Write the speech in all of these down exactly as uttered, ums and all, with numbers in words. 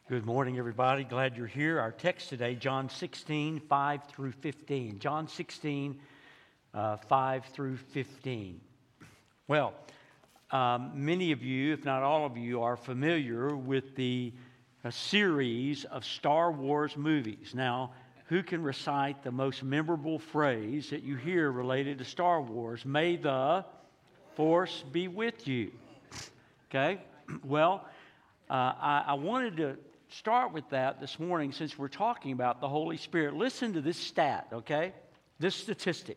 Good morning, everybody. Glad you're here. Our text today, John sixteen, five through fifteen. John sixteen, uh, five through fifteen. Well, um, many of you, if not all of you, are familiar with the uh, series of Star Wars movies. Now, who can recite the most memorable phrase that you hear related to Star Wars? May the Force be with you. Okay? Well, uh, I, I wanted to start with that this morning since we're talking about the Holy Spirit. Listen to this stat, okay? This statistic.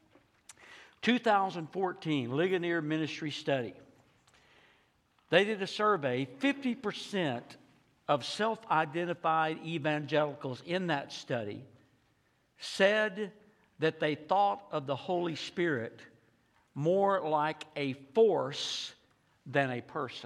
two thousand fourteen Ligonier Ministry Study. They did a survey. fifty percent of self-identified evangelicals in that study said that they thought of the Holy Spirit more like a force than a person.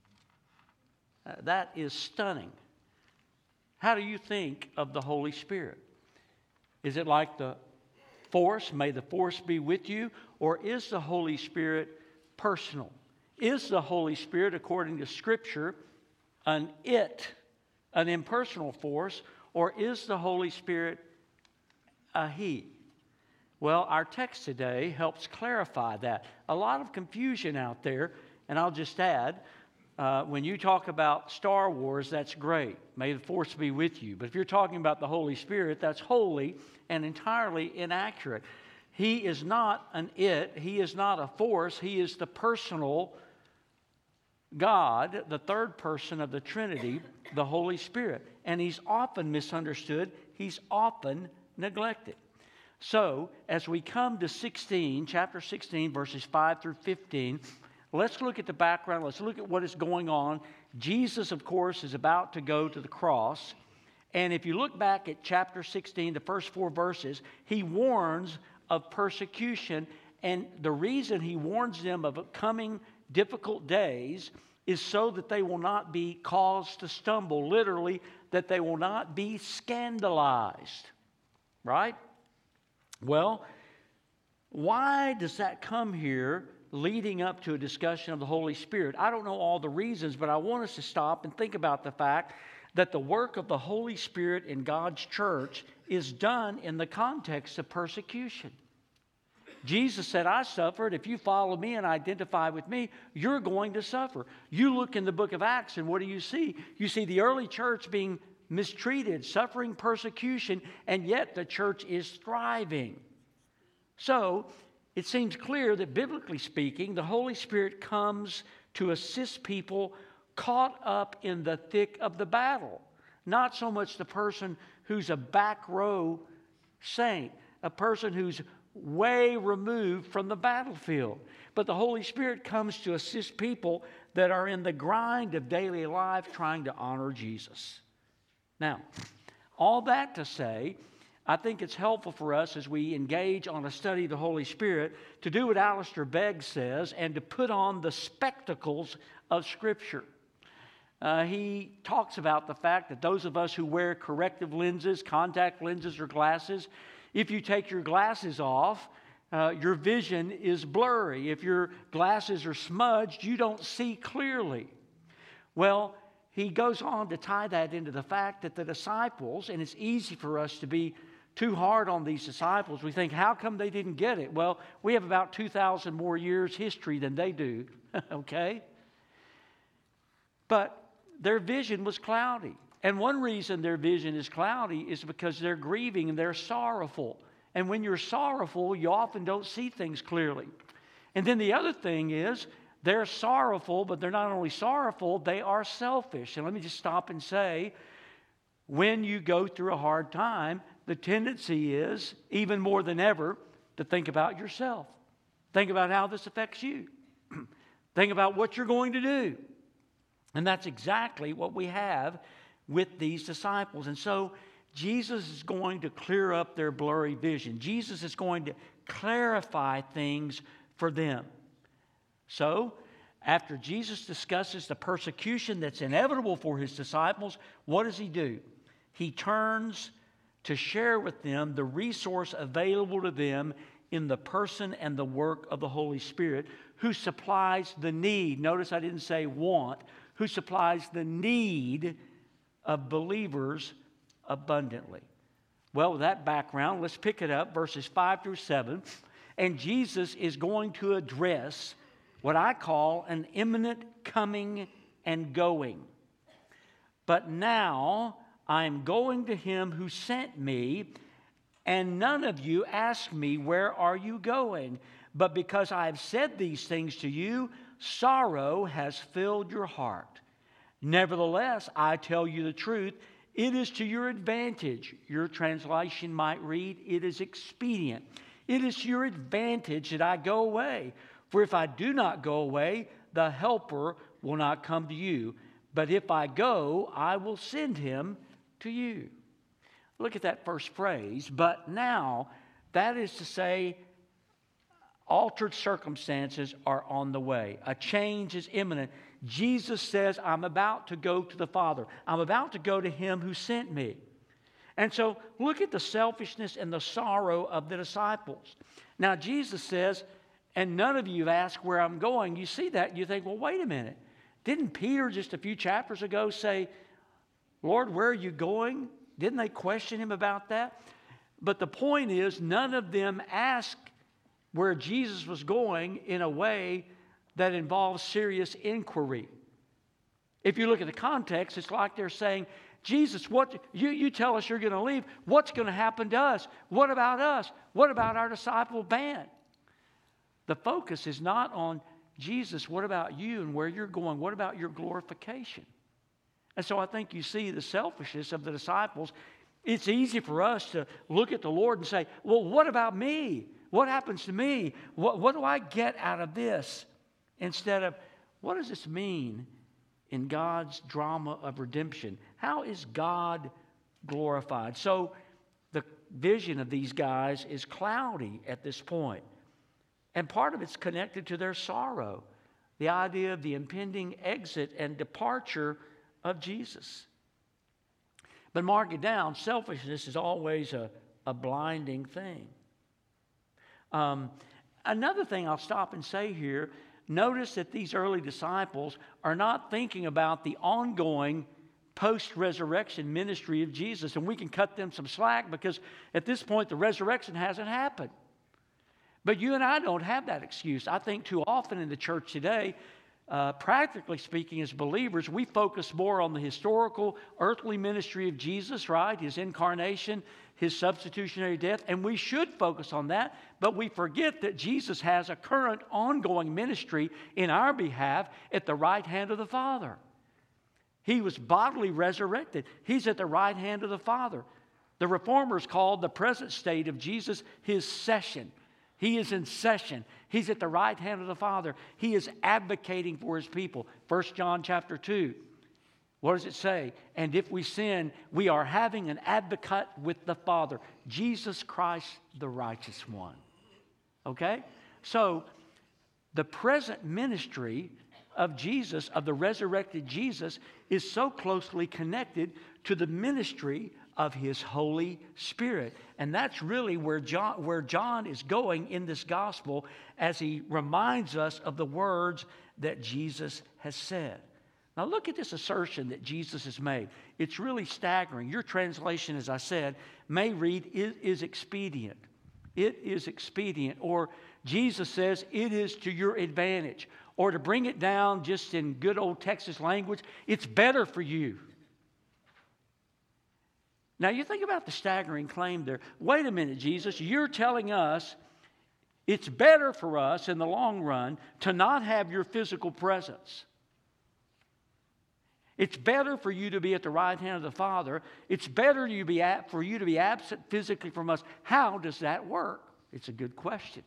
Uh, that is stunning. How do you think of the Holy Spirit? Is it like the force? May the force be with you? Or is the Holy Spirit personal? Is the Holy Spirit, according to Scripture, an it, an impersonal force? Or is the Holy Spirit a he? Well, our text today helps clarify that. A lot of confusion out there, and I'll just add, Uh, when you talk about Star Wars, that's great. May the Force be with you. But if you're talking about the Holy Spirit, that's wholly and entirely inaccurate. He is not an it. He is not a force. He is the personal God, the third person of the Trinity, the Holy Spirit. And He's often misunderstood. He's often neglected. So, as we come to sixteen, chapter sixteen, verses five through fifteen, let's look at the background. Let's look at what is going on. Jesus, of course, is about to go to the cross. And if you look back at chapter sixteen, the first four verses, He warns of persecution. And the reason He warns them of coming difficult days is so that they will not be caused to stumble. Literally, that they will not be scandalized. Right? Well, why does that come here leading up to a discussion of the Holy Spirit? I don't know all the reasons, but I want us to stop and think about the fact that the work of the Holy Spirit in God's church is done in the context of persecution. Jesus said, I suffered. If you follow me and identify with me, you're going to suffer. You look in the book of Acts, and what do you see? You see the early church being mistreated, suffering persecution, and yet the church is thriving. So, it seems clear that biblically speaking, the Holy Spirit comes to assist people caught up in the thick of the battle. Not so much the person who's a back row saint, a person who's way removed from the battlefield. But the Holy Spirit comes to assist people that are in the grind of daily life trying to honor Jesus. Now, all that to say, I think it's helpful for us as we engage on a study of the Holy Spirit to do what Alistair Begg says and to put on the spectacles of Scripture. Uh, he talks about the fact that those of us who wear corrective lenses, contact lenses or glasses, if you take your glasses off, uh, your vision is blurry. If your glasses are smudged, you don't see clearly. Well, he goes on to tie that into the fact that the disciples, and it's easy for us to be too hard on these disciples. We think, how come they didn't get it? Well, we have about two thousand more years history than they do, okay? But their vision was cloudy. And one reason their vision is cloudy is because they're grieving and they're sorrowful. And when you're sorrowful, you often don't see things clearly. And then the other thing is, they're sorrowful, but they're not only sorrowful, they are selfish. And let me just stop and say, when you go through a hard time, the tendency is, even more than ever, to think about yourself. Think about how this affects you. Think about what you're going to do. And that's exactly what we have with these disciples. And so Jesus is going to clear up their blurry vision. Jesus is going to clarify things for them. So, after Jesus discusses the persecution that's inevitable for His disciples, what does He do? He turns to share with them the resource available to them in the person and the work of the Holy Spirit, who supplies the need. Notice I didn't say want. Who supplies the need of believers abundantly. Well, with that background, let's pick it up, verses five through seven. And Jesus is going to address what I call an imminent coming and going. But now I am going to him who sent me, and none of you ask me, where are you going? But because I have said these things to you, sorrow has filled your heart. Nevertheless, I tell you the truth, it is to your advantage. Your translation might read, it is expedient. It is to your advantage that I go away. For if I do not go away, the Helper will not come to you. But if I go, I will send him to you. Look at that first phrase. But now, that is to say, altered circumstances are on the way. A change is imminent. Jesus says, I'm about to go to the Father. I'm about to go to him who sent me. And so look at the selfishness and the sorrow of the disciples. Now Jesus says, and none of you have asked where I'm going. You see that and you think, well, wait a minute. Didn't Peter just a few chapters ago say, Lord, where are you going? Didn't they question him about that? But the point is, none of them asked where Jesus was going in a way that involves serious inquiry. If you look at the context, it's like they're saying, Jesus, what you, you tell us you're going to leave. What's going to happen to us? What about us? What about our disciple band? The focus is not on Jesus, what about you and where you're going? What about your glorification? And so I think you see the selfishness of the disciples. It's easy for us to look at the Lord and say, well, what about me? What happens to me? What, what do I get out of this? Instead of, what does this mean in God's drama of redemption? How is God glorified? So the vision of these guys is cloudy at this point. And part of it's connected to their sorrow. The idea of the impending exit and departure of Jesus. But mark it down, selfishness is always a, a blinding thing. Um, another thing I'll stop and say here, notice that these early disciples are not thinking about the ongoing post-resurrection ministry of Jesus. And we can cut them some slack because at this point the resurrection hasn't happened. But you and I don't have that excuse. I think too often in the church today, uh, practically speaking as believers, we focus more on the historical earthly ministry of Jesus, right? His incarnation, his substitutionary death, and we should focus on that, but we forget that Jesus has a current ongoing ministry in our behalf at the right hand of the Father. He was bodily resurrected. He's at the right hand of the Father. The Reformers called the present state of Jesus his session. He is in session. He's at the right hand of the Father. He is advocating for his people. First John chapter two. What does it say? And if we sin, we are having an advocate with the Father, Jesus Christ, the righteous one. Okay? So, the present ministry of Jesus, of the resurrected Jesus, is so closely connected to the ministry of his Holy Spirit. And that's really where John, where John is going in this gospel as he reminds us of the words that Jesus has said. Now look at this assertion that Jesus has made. It's really staggering. Your translation, as I said, may read, it is expedient. It is expedient. Or Jesus says, it is to your advantage. Or to bring it down just in good old Texas language, it's better for you. Now you think about the staggering claim there. Wait a minute, Jesus, you're telling us it's better for us in the long run to not have your physical presence. It's better for you to be at the right hand of the Father. It's better you be at, for you to be absent physically from us. How does that work? It's a good question.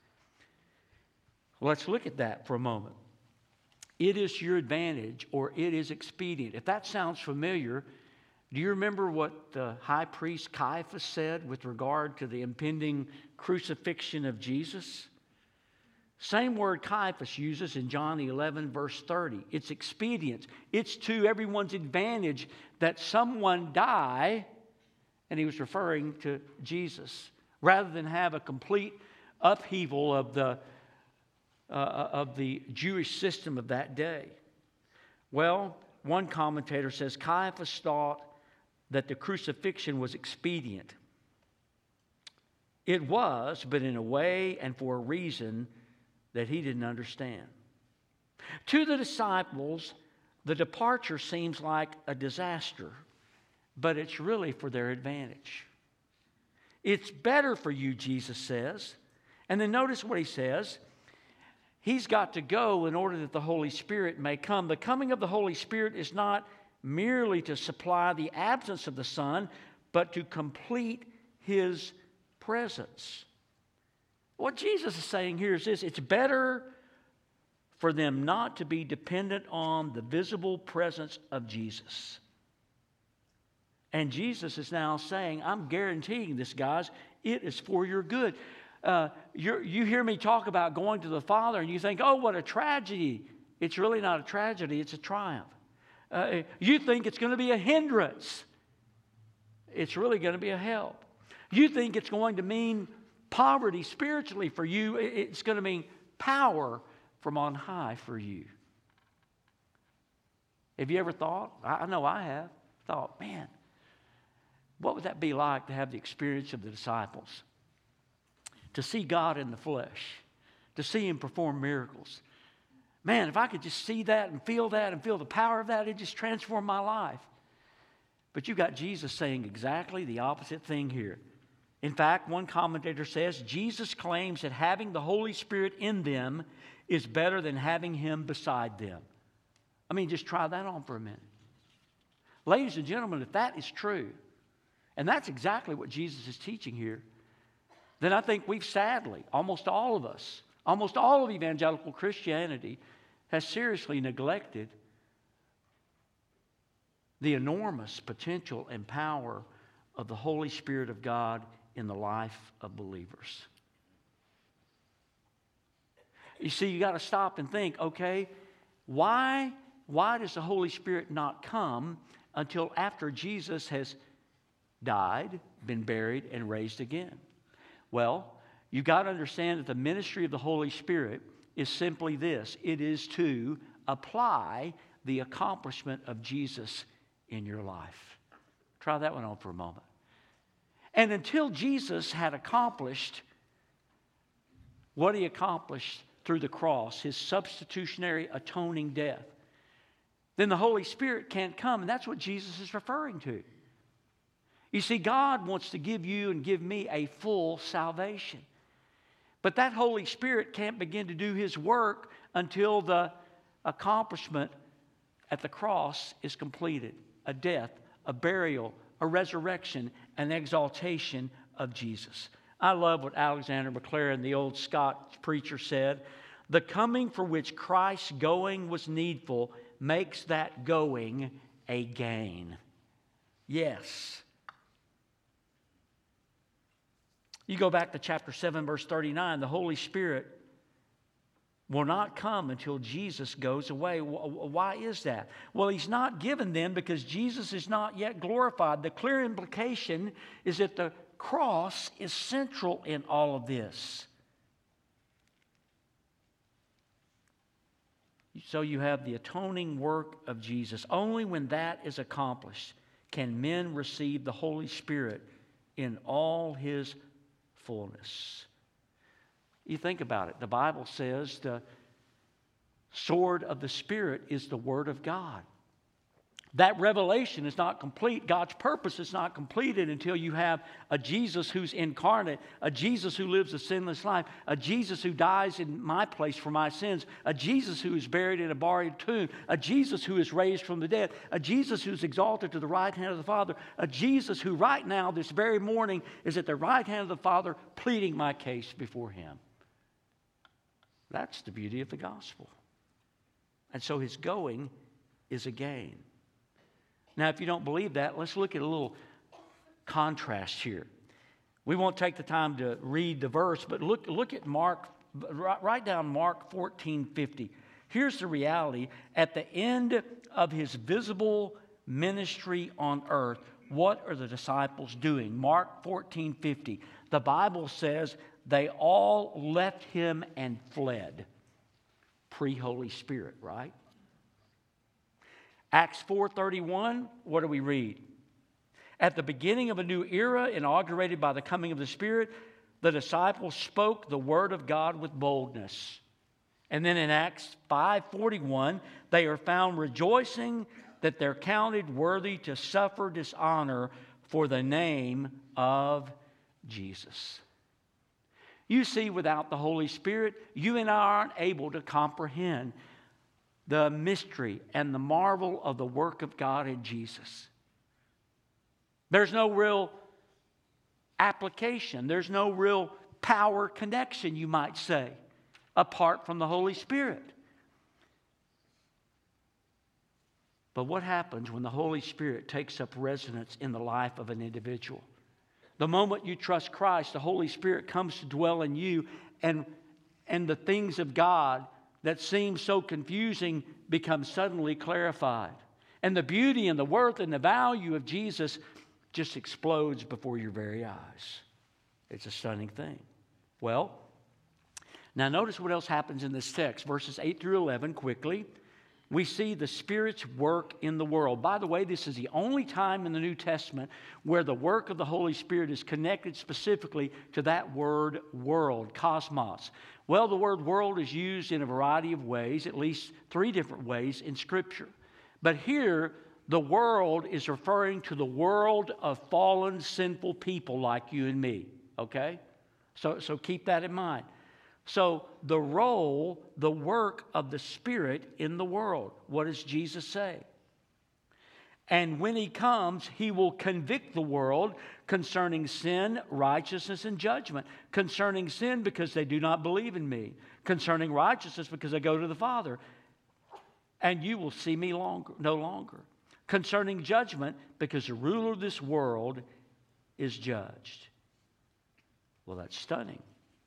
Let's look at that for a moment. It is to your advantage, or it is expedient. If that sounds familiar, do you remember what the high priest Caiaphas said with regard to the impending crucifixion of Jesus? Same word Caiaphas uses in John eleven, verse thirty. It's expedient. It's to everyone's advantage that someone die, and he was referring to Jesus, rather than have a complete upheaval of the, uh, of the Jewish system of that day. Well, one commentator says Caiaphas thought that the crucifixion was expedient. It was, but in a way and for a reason that he didn't understand. To the disciples, the departure seems like a disaster, but it's really for their advantage. It's better for you, Jesus says. And then notice what he says. He's got to go in order that the Holy Spirit may come. The coming of the Holy Spirit is not merely to supply the absence of the Son, but to complete His presence. What Jesus is saying here is this: it's better for them not to be dependent on the visible presence of Jesus. And Jesus is now saying, I'm guaranteeing this, guys, it is for your good. Uh, you're, you hear me talk about going to the Father and you think, oh, what a tragedy. It's really not a tragedy, it's a triumph. Uh, you think it's going to be a hindrance. It's really going to be a help. You think it's going to mean poverty spiritually for you. It's going to mean power from on high for you. Have you ever thought, I know I have, thought, man, what would that be like to have the experience of the disciples? To see God in the flesh, to see Him perform miracles. Man, if I could just see that and feel that and feel the power of that, it'd just transform my life. But you've got Jesus saying exactly the opposite thing here. In fact, one commentator says, Jesus claims that having the Holy Spirit in them is better than having Him beside them. I mean, just try that on for a minute. Ladies and gentlemen, if that is true, and that's exactly what Jesus is teaching here, then I think we've sadly, almost all of us, almost all of evangelical Christianity has seriously neglected the enormous potential and power of the Holy Spirit of God in the life of believers. You see, you got to stop and think, okay, why, why does the Holy Spirit not come until after Jesus has died, been buried, and raised again? Well, you've got to understand that the ministry of the Holy Spirit is simply this. It is to apply the accomplishment of Jesus in your life. Try that one on for a moment. And until Jesus had accomplished what He accomplished through the cross, His substitutionary atoning death, then the Holy Spirit can't come. And that's what Jesus is referring to. You see, God wants to give you and give me a full salvation. But that Holy Spirit can't begin to do His work until the accomplishment at the cross is completed. A death, a burial, a resurrection, an exaltation of Jesus. I love what Alexander Maclaren, the old Scotch preacher, said. The coming for which Christ's going was needful makes that going a gain. Yes. You go back to chapter seven, verse thirty-nine. The Holy Spirit will not come until Jesus goes away. Why is that? Well, He's not given then because Jesus is not yet glorified. The clear implication is that the cross is central in all of this. So you have the atoning work of Jesus. Only when that is accomplished can men receive the Holy Spirit in all His fullness. You think about it. The Bible says the sword of the Spirit is the Word of God. That revelation is not complete. God's purpose is not completed until you have a Jesus who's incarnate, a Jesus who lives a sinless life, a Jesus who dies in my place for my sins, a Jesus who is buried in a borrowed tomb, a Jesus who is raised from the dead, a Jesus who's exalted to the right hand of the Father, a Jesus who right now, this very morning, is at the right hand of the Father pleading my case before Him. That's the beauty of the gospel. And so His going is a gain. Now, if you don't believe that, let's look at a little contrast here. We won't take the time to read the verse, but look, look at Mark, write down Mark fourteen fifty. Here's the reality. At the end of His visible ministry on earth, what are the disciples doing? Mark fourteen fifty. The Bible says they all left Him and fled. Pre-Holy Spirit, right? Acts four thirty-one, what do we read? At the beginning of a new era, inaugurated by the coming of the Spirit, the disciples spoke the word of God with boldness. And then in Acts five forty-one, they are found rejoicing that they're counted worthy to suffer dishonor for the name of Jesus. You see, without the Holy Spirit, you and I aren't able to comprehend the mystery and the marvel of the work of God in Jesus. There's no real application. There's no real power connection, you might say, apart from the Holy Spirit. But what happens when the Holy Spirit takes up residence in the life of an individual? The moment you trust Christ, the Holy Spirit comes to dwell in you, and, and the things of God that seem so confusing become suddenly clarified. And the beauty and the worth and the value of Jesus just explodes before your very eyes. It's a stunning thing. Well, now notice what else happens in this text. Verses eight through eleven, quickly. We see the Spirit's work in the world. By the way, this is the only time in the New Testament where the work of the Holy Spirit is connected specifically to that word world, cosmos. Well, the word world is used in a variety of ways, at least three different ways in Scripture. But here, the world is referring to the world of fallen, sinful people like you and me, okay? So, so keep that in mind. So the role, the work of the Spirit in the world, what does Jesus say? And when He comes, He will convict the world concerning sin, righteousness, and judgment. Concerning sin, because they do not believe in Me. Concerning righteousness, because I go to the Father. And you will see Me longer, no longer. Concerning judgment, because the ruler of this world is judged. Well, that's stunning.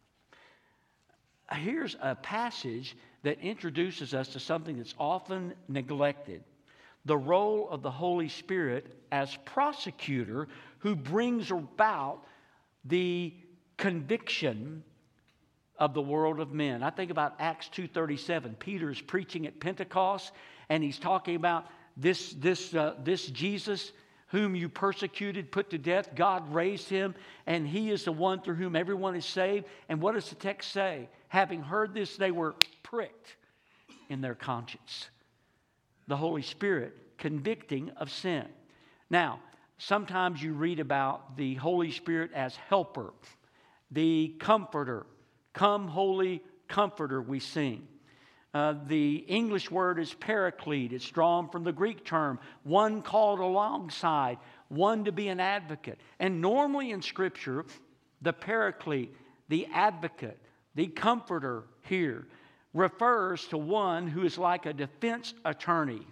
Here's a passage that introduces us to something that's often neglected. The role of the Holy Spirit as prosecutor who brings about the conviction of the world of men. I think about Acts two thirty-seven. Peter is preaching at Pentecost, and he's talking about this, this, uh, this Jesus whom you persecuted, put to death. God raised Him, and He is the one through whom everyone is saved. And what does the text say? Having heard this, they were pricked in their conscience. The Holy Spirit convicting of sin. Now, sometimes you read about the Holy Spirit as helper, the comforter. Come, Holy Comforter, we sing. Uh, the English word is paraclete. It's drawn from the Greek term, one called alongside, one to be an advocate. And normally in Scripture, the paraclete, the advocate, the comforter here refers to one who is like a defense attorney,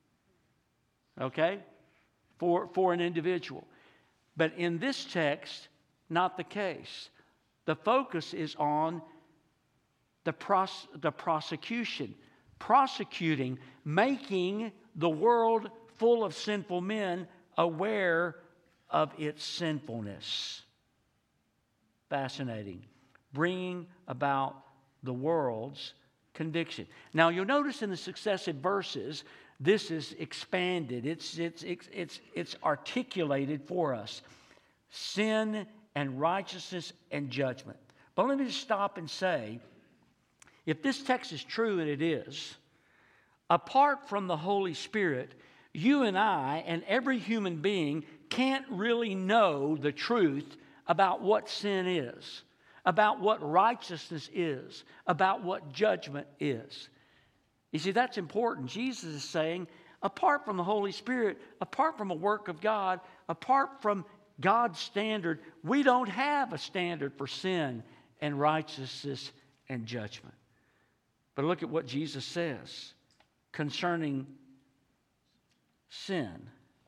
okay, for, for an individual. But in this text, not the case. The focus is on the, pros, the prosecution, prosecuting, making the world full of sinful men aware of its sinfulness. Fascinating. Bringing about the world's conviction. Now, you'll notice in the successive verses, this is expanded. It's, it's, it's, it's, it's articulated for us. Sin and righteousness and judgment. But let me just stop and say, if this text is true, and it is, apart from the Holy Spirit, you and I and every human being can't really know the truth about what sin is, about what righteousness is, about what judgment is. You see, that's important. Jesus is saying, apart from the Holy Spirit, apart from a work of God, apart from God's standard, we don't have a standard for sin and righteousness and judgment. But look at what Jesus says concerning sin.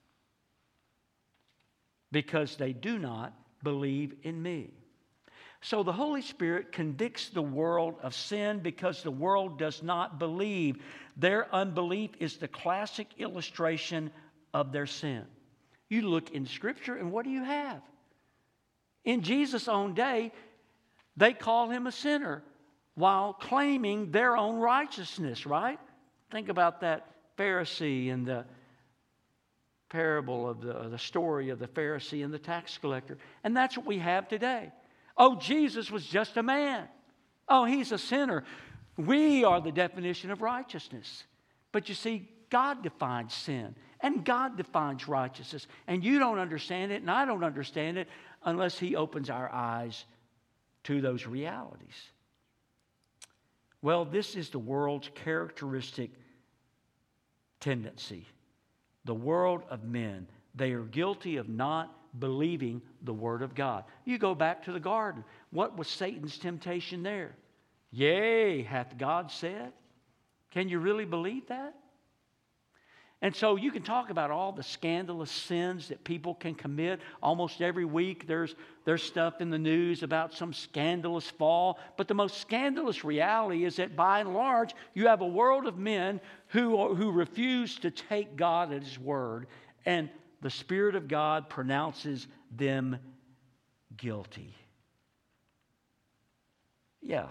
Because they do not believe in me. So the Holy Spirit convicts the world of sin because the world does not believe. Their unbelief is the classic illustration of their sin. You look in Scripture, and what do you have? In Jesus' own day, they call Him a sinner while claiming their own righteousness, right? Think about that Pharisee and the parable of the, the story of the Pharisee and the tax collector. And that's what we have today. Oh, Jesus was just a man. Oh, he's a sinner. We are the definition of righteousness. But you see, God defines sin and God defines righteousness. And you don't understand it and I don't understand it unless He opens our eyes to those realities. Well, this is the world's characteristic tendency. The world of men. They are guilty of not believing the Word of God. You go back to the garden. What was Satan's temptation there? Yea, hath God said? Can you really believe that? And so you can talk about all the scandalous sins that people can commit. Almost every week there's, there's stuff in the news about some scandalous fall. But the most scandalous reality is that by and large, you have a world of men who, who refuse to take God at His word. And the Spirit of God pronounces them guilty. Yeah.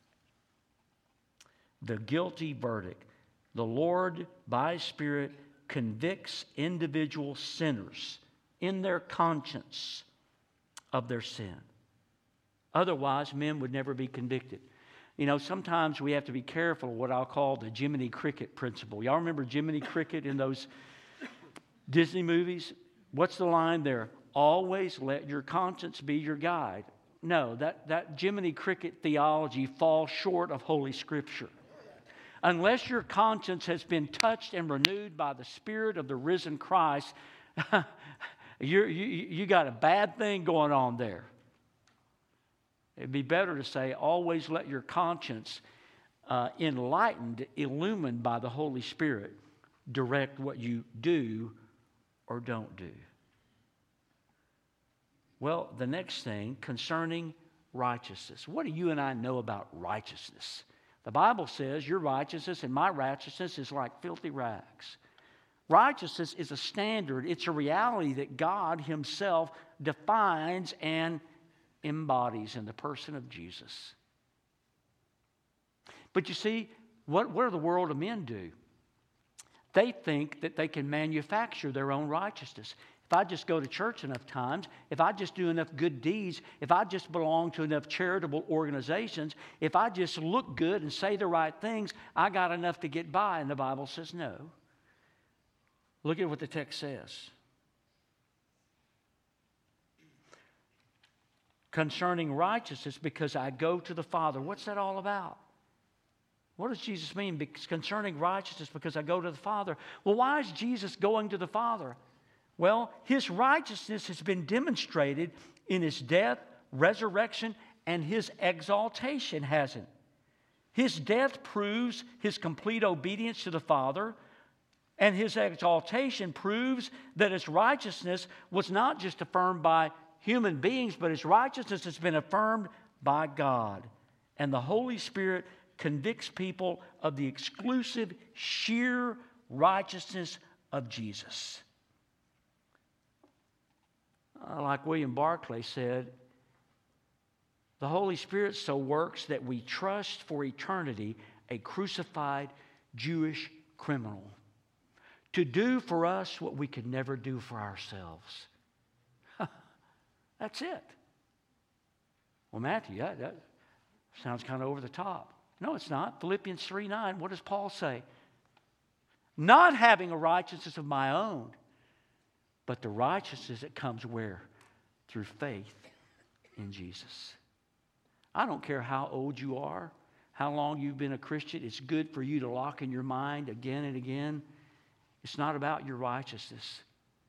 The guilty verdict. The Lord, by His Spirit, convicts individual sinners in their conscience of their sin. Otherwise, men would never be convicted. You know, sometimes we have to be careful of what I'll call the Jiminy Cricket principle. Y'all remember Jiminy Cricket in those Disney movies? What's the line there? Always let your conscience be your guide. No, that, that Jiminy Cricket theology falls short of Holy Scripture. Unless your conscience has been touched and renewed by the Spirit of the risen Christ, you're, you you got a bad thing going on there. It'd be better to say, always let your conscience, uh, enlightened, illumined by the Holy Spirit, direct what you do or don't do. Well, the next thing, concerning righteousness. What do you and I know about righteousness? The Bible says your righteousness and my righteousness is like filthy rags. Righteousness is a standard. It's a reality that God Himself defines and embodies in the person of Jesus. But you see, what, what do the world of men do? They think that they can manufacture their own righteousness. If I just go to church enough times, if I just do enough good deeds, if I just belong to enough charitable organizations, if I just look good and say the right things, I got enough to get by. And the Bible says no. Look at what the text says. Concerning righteousness, because I go to the Father. What's that all about? What does Jesus mean? Because concerning righteousness, because I go to the Father. Well, why is Jesus going to the Father? Well, His righteousness has been demonstrated in His death, resurrection, and His exaltation, hasn't it? His death proves His complete obedience to the Father, and His exaltation proves that His righteousness was not just affirmed by human beings, but His righteousness has been affirmed by God. And the Holy Spirit convicts people of the exclusive, sheer righteousness of Jesus. Uh, like William Barclay said, the Holy Spirit so works that we trust for eternity a crucified Jewish criminal to do for us what we could never do for ourselves. That's it. Well, Matthew, that, that sounds kind of over the top. No, it's not. Philippians three nine, what does Paul say? Not having a righteousness of my own, but the righteousness that comes where? Through faith in Jesus. I don't care how old you are, how long you've been a Christian. It's good for you to lock in your mind again and again. It's not about your righteousness.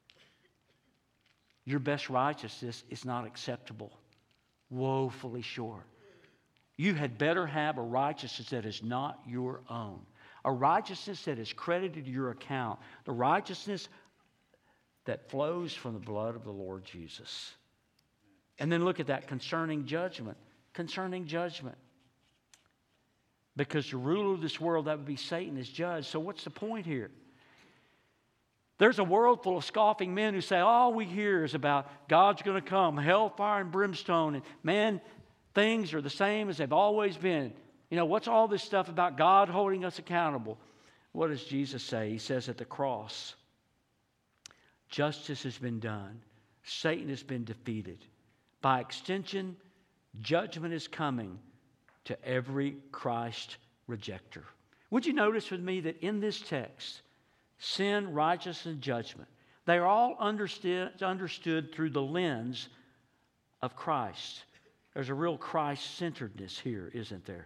Your best righteousness is not acceptable. Woefully short. You had better have a righteousness that is not your own. A righteousness that is credited to your account. The righteousness that flows from the blood of the Lord Jesus. And then look at that concerning judgment. Concerning judgment. Because the ruler of this world, that would be Satan, is judged. So what's the point here? There's a world full of scoffing men who say all we hear is about God's going to come, hellfire and brimstone, and man, things are the same as they've always been. You know, what's all this stuff about God holding us accountable? What does Jesus say? He says at the cross, justice has been done. Satan has been defeated. By extension, judgment is coming to every Christ rejecter. Would you notice with me that in this text, sin, righteousness, and judgment, they are all understood, understood through the lens of Christ. There's a real Christ-centeredness here, isn't there?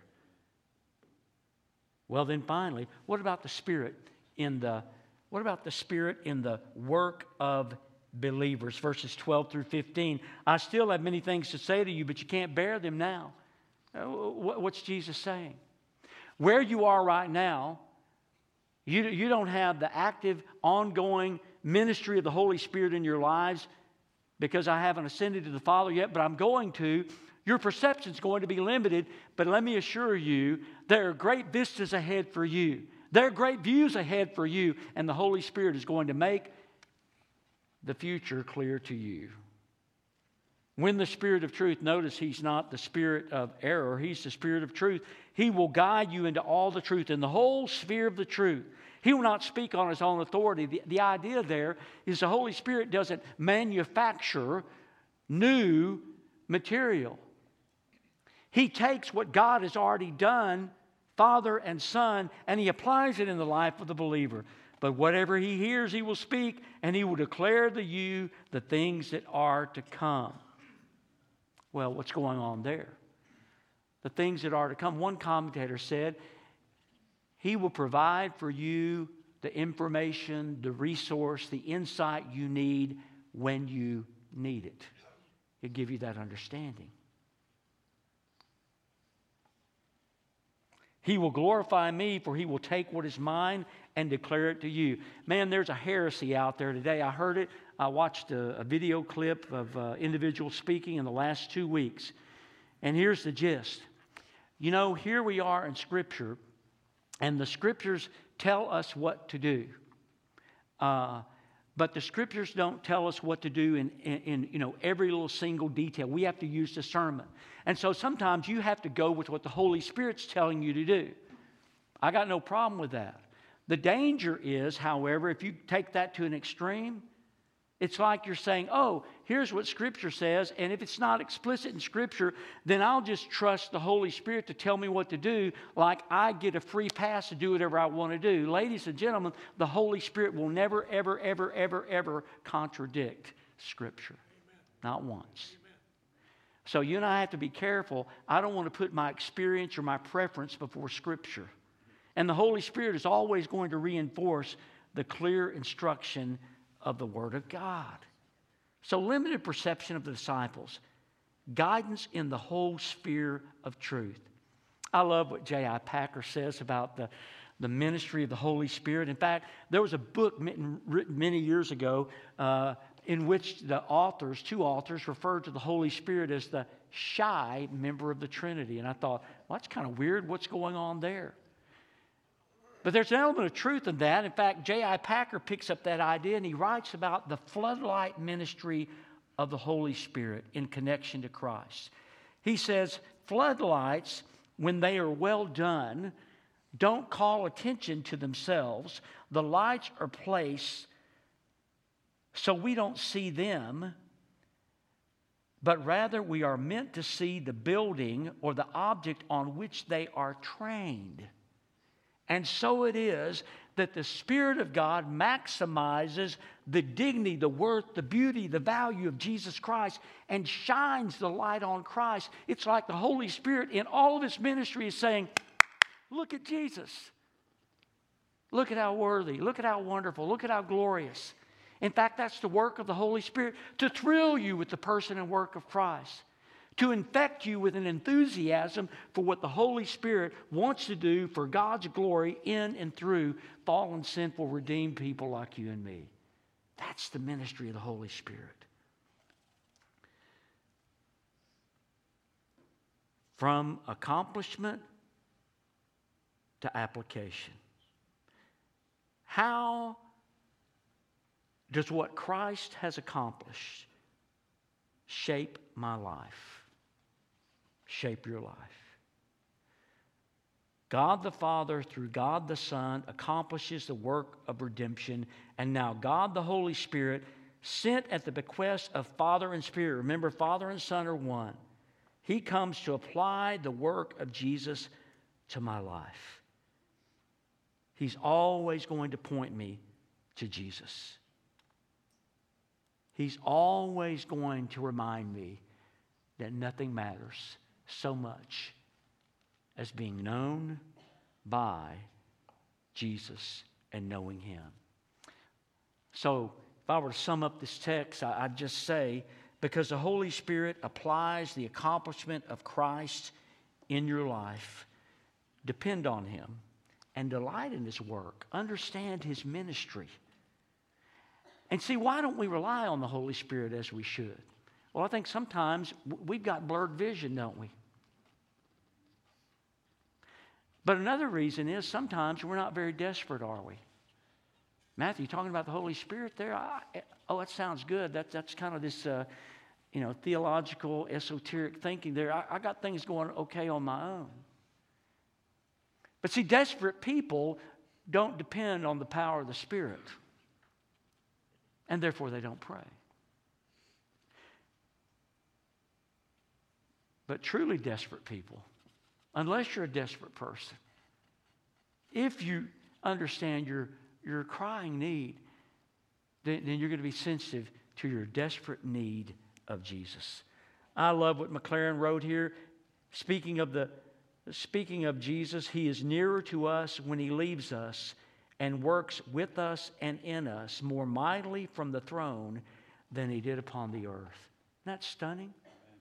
Well, then finally, what about the Spirit in the what about the Spirit in the work of believers? Verses twelve through fifteen. I still have many things to say to you, but you can't bear them now. What's Jesus saying? Where you are right now, you, you don't have the active, ongoing ministry of the Holy Spirit in your lives because I haven't ascended to the Father yet, but I'm going to. Your perception is going to be limited, but let me assure you, there are great vistas ahead for you. There are great views ahead for you, and the Holy Spirit is going to make the future clear to you. When the Spirit of truth, notice He's not the spirit of error, He's the Spirit of truth. He will guide you into all the truth, in the whole sphere of the truth. He will not speak on His own authority. The, the idea there is the Holy Spirit doesn't manufacture new material. He takes what God has already done, Father and Son, and He applies it in the life of the believer. But whatever He hears, He will speak, and He will declare to you the things that are to come. Well, what's going on there? The things that are to come. One commentator said, He will provide for you the information, the resource, the insight you need when you need it. He'll give you that understanding. He will glorify me, for He will take what is mine and declare it to you. Man, there's a heresy out there today. I heard it. I watched a, a video clip of uh, individuals speaking in the last two weeks. And here's the gist. You know, here we are in Scripture, and the Scriptures tell us what to do. Uh, but the Scriptures don't tell us what to do in, in, in you know, every little single detail. We have to use discernment. And so sometimes you have to go with what the Holy Spirit's telling you to do. I got no problem with that. The danger is, however, if you take that to an extreme, it's like you're saying, oh, here's what Scripture says, and if it's not explicit in Scripture, then I'll just trust the Holy Spirit to tell me what to do, like I get a free pass to do whatever I want to do. Ladies and gentlemen, the Holy Spirit will never, ever, ever, ever, ever contradict Scripture. Amen. Not once. Amen. So you and I have to be careful. I don't want to put my experience or my preference before Scripture. And the Holy Spirit is always going to reinforce the clear instruction of the Word of God. So limited perception of the disciples. Guidance in the whole sphere of truth. I love what J I Packer says about the, the ministry of the Holy Spirit. In fact, there was a book written many years ago uh, in which the authors, two authors, referred to the Holy Spirit as the shy member of the Trinity. And I thought, well, that's kind of weird. What's going on there? But there's an element of truth in that. In fact, J I Packer picks up that idea and he writes about the floodlight ministry of the Holy Spirit in connection to Christ. He says, floodlights, when they are well done, don't call attention to themselves. The lights are placed so we don't see them, but rather we are meant to see the building or the object on which they are trained. And so it is that the Spirit of God maximizes the dignity, the worth, the beauty, the value of Jesus Christ and shines the light on Christ. It's like the Holy Spirit in all of His ministry is saying, look at Jesus. Look at how worthy. Look at how wonderful. Look at how glorious. In fact, that's the work of the Holy Spirit, to thrill you with the person and work of Christ, to infect you with an enthusiasm for what the Holy Spirit wants to do for God's glory in and through fallen, sinful, redeemed people like you and me. That's the ministry of the Holy Spirit. From accomplishment to application. How does what Christ has accomplished shape my life? Shape your life? God the Father, through God the Son, accomplishes the work of redemption. And now God the Holy Spirit, sent at the bequest of Father and Spirit. Remember, Father and Son are one. He comes to apply the work of Jesus to my life. He's always going to point me to Jesus. He's always going to remind me that nothing matters so much as being known by Jesus and knowing Him. So, if I were to sum up this text, I'd just say, because the Holy Spirit applies the accomplishment of Christ in your life, depend on Him and delight in His work. Understand His ministry. And see, why don't we rely on the Holy Spirit as we should? Well, I think sometimes we've got blurred vision, don't we? But another reason is sometimes we're not very desperate, are we? Matthew, you talking about the Holy Spirit there? I, oh, that sounds good. That, that's kind of this, uh, you know, theological, esoteric thinking there. I, I got things going okay on my own. But see, desperate people don't depend on the power of the Spirit. And therefore, they don't pray. But truly desperate people, unless you're a desperate person, if you understand your, your crying need, then, then you're going to be sensitive to your desperate need of Jesus. I love what McLaren wrote here. Speaking of, the, speaking of Jesus, He is nearer to us when He leaves us and works with us and in us more mightily from the throne than He did upon the earth. Isn't that stunning?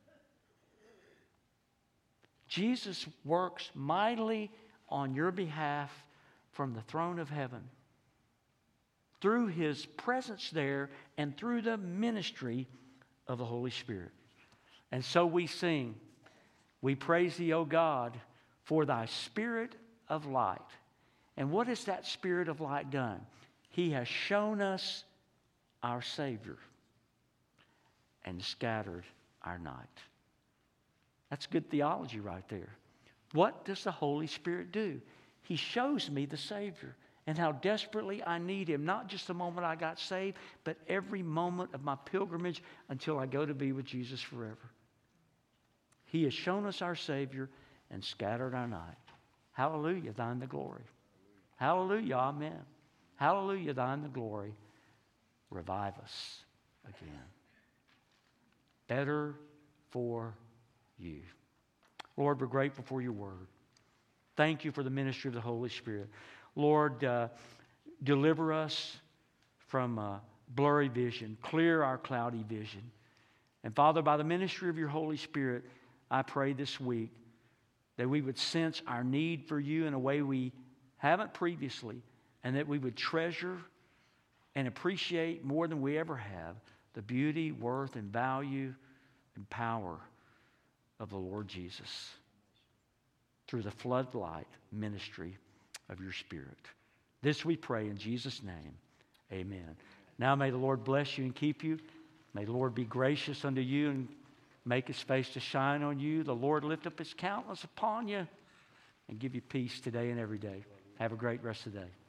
Jesus works mightily on your behalf from the throne of heaven through His presence there and through the ministry of the Holy Spirit. And so we sing, we praise Thee, O God, for Thy Spirit of light. And what has that Spirit of light done? He has shown us our Savior and scattered our night. That's good theology right there. What does the Holy Spirit do? He shows me the Savior and how desperately I need Him, not just the moment I got saved, but every moment of my pilgrimage until I go to be with Jesus forever. He has shown us our Savior and scattered our night. Hallelujah, Thine the glory. Hallelujah, amen. Hallelujah, Thine the glory. Revive us again. Better for you. Lord, we're grateful for Your word. Thank You for the ministry of the Holy Spirit. Lord, uh, deliver us from uh, blurry vision. Clear our cloudy vision. And Father, by the ministry of Your Holy Spirit, I pray this week that we would sense our need for You in a way we haven't previously, and that we would treasure and appreciate more than we ever have the beauty, worth, and value and power of the Lord Jesus through the floodlight ministry of Your Spirit. This we pray in Jesus' name. Amen. Now may the Lord bless you and keep you. May the Lord be gracious unto you and make His face to shine on you. The Lord lift up His countenance upon you and give you peace today and every day. Have a great rest of the day.